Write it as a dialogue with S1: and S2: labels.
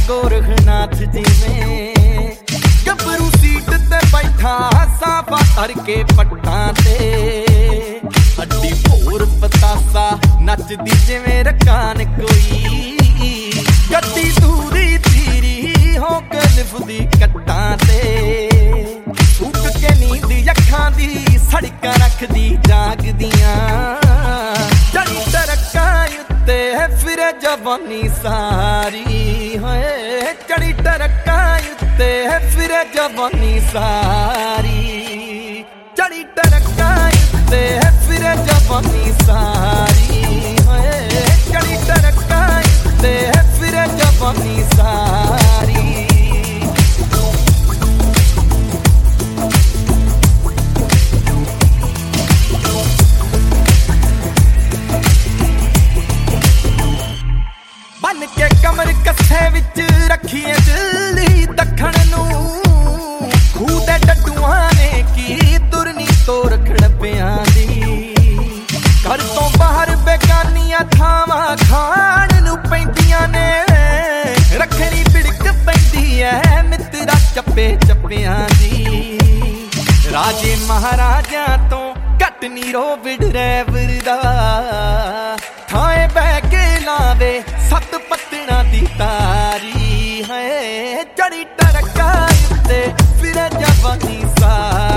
S1: गोरखनाथ जिवें गबरू सीट ते बैठा साफा धर के पट्टां ते हड्डी भोर पतासा नचदी जिवें रकान कोई गड्डी दूरी तीरी हो के लिफदी कट्टां ते फूक के नींद अखां दी सड़कां रखदी जागदियां चढ़ी टरक्कां उत्ते फिर जवानी सारी है चढ़ी टरक्कां उत्ते फिर जवानी सारी चढ़ी टरक्कां उत्ते फिर जवानी सारी है चढ़ी टरक्कां उत्ते फिर जवानी सारी बन के कमर कस्से विच रखिए दिल्ली दखण नू खूह दे डड्डूआं ने की तुरनी तोर खड़पियां दी घर तो बाहर बेगानियां थावां खाण नू पैंदियां ने रखनी बिड़क पैंदी है मित्रा चप्पे चप्पियां दी राजे महाराजा तो घट नी रो ड्राइवर दा थाए बह के लावे सत पत्तना दी तारी है चढ़ी टरक्कां उत्ते फिर जवानी सारी